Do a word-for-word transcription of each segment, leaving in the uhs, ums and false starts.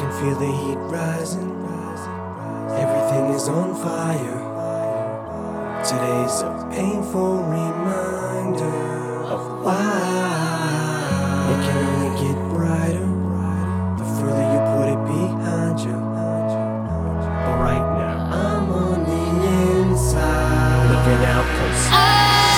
can feel the heat rising. Everything is on fire. Today's a painful reminder of why it can only get brighter the further you put it behind you. But right now, I'm on the inside, looking out close.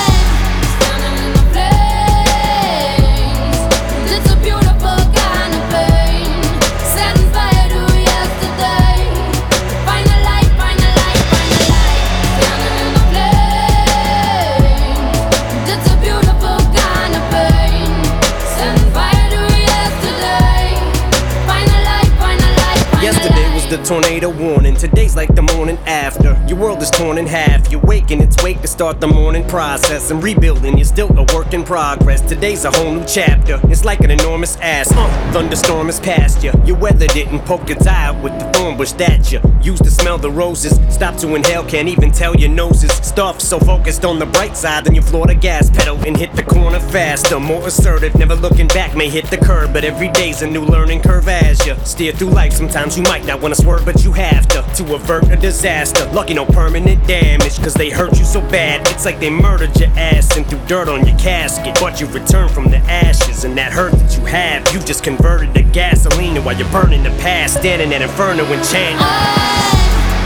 Yesterday was the tornado warning, today's like the morning after. Your world is torn in half, you're waking its wake to start the morning process. And rebuilding, you're still a work in progress. Today's a whole new chapter, it's like an enormous ass. uh, Thunderstorm is past you, your weather didn't poke its eye out with the thorn bush that you used to smell the roses. Stop to inhale, can't even tell your noses stuffed. So focused on the bright side, then you floor the gas pedal and hit the corner faster. More assertive, never looking back, may hit the curb. But every day's a new learning curve as you steer through life. Sometimes you might not wanna swerve, but you have to To avert a disaster. Lucky no permanent damage, cause they hurt you so bad it's like they murdered your ass and threw dirt on your casket. But you return from the ashes, and that hurt that you have, you just converted to gasoline. And while you're burning the past, standing at inferno enchanted.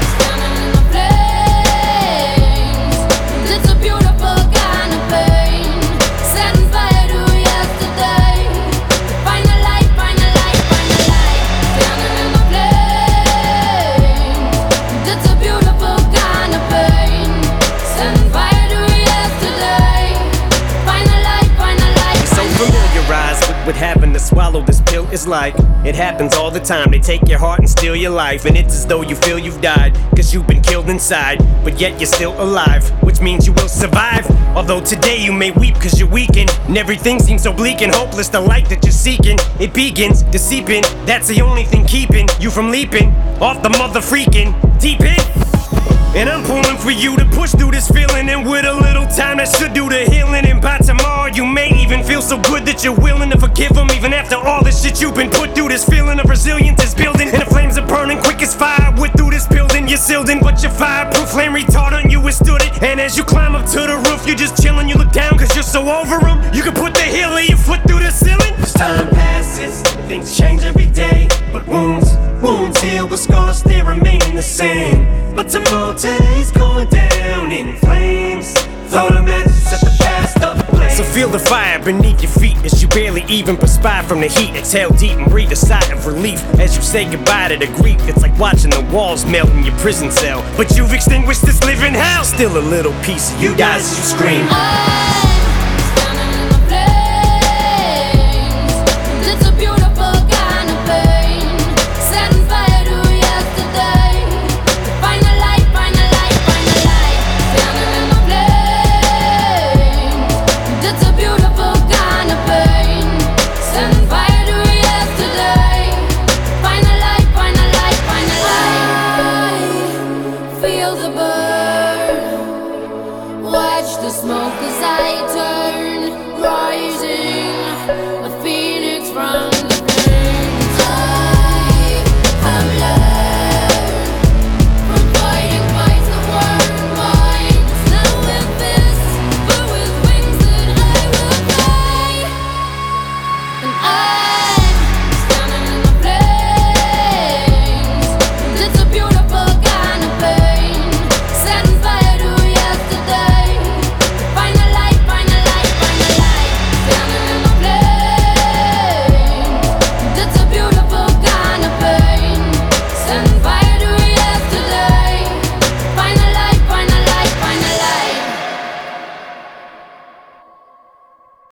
What having to swallow this pill is like. It happens all the time, they take your heart and steal your life. And it's as though you feel you've died, cause you've been killed inside. But yet you're still alive, which means you will survive. Although today you may weep cause you're weakened, and everything seems so bleak and hopeless. The light that you're seeking, it begins to seep in. That's the only thing keeping you from leaping off the mother freaking deep end. And I'm pulling for you to push through this feeling, and with a little time that should do the healing. And by tomorrow you may even feel so good that you're willing to forgive them, even after all the shit you've been put through. This feeling of resilience is building, and the flames are burning quick as fire. With through this building, you're sealed in, but your fireproof flame retardant you withstood it. And as you climb up to the roof, you're just chilling. You look down cause you're so over them, you can put the heel of your foot through the ceiling. As time passes, things change every day, but wounds, wounds heal, but scars they remain the same. But tomorrow today's going down in flames. Throw the matches, set the past ablaze. So feel the fire beneath your feet as you barely even perspire from the heat. Exhale deep and breathe a sigh of relief as you say goodbye to the grief. It's like watching the walls melt in your prison cell, but you've extinguished this living hell. Still a little piece of you dies as you scream.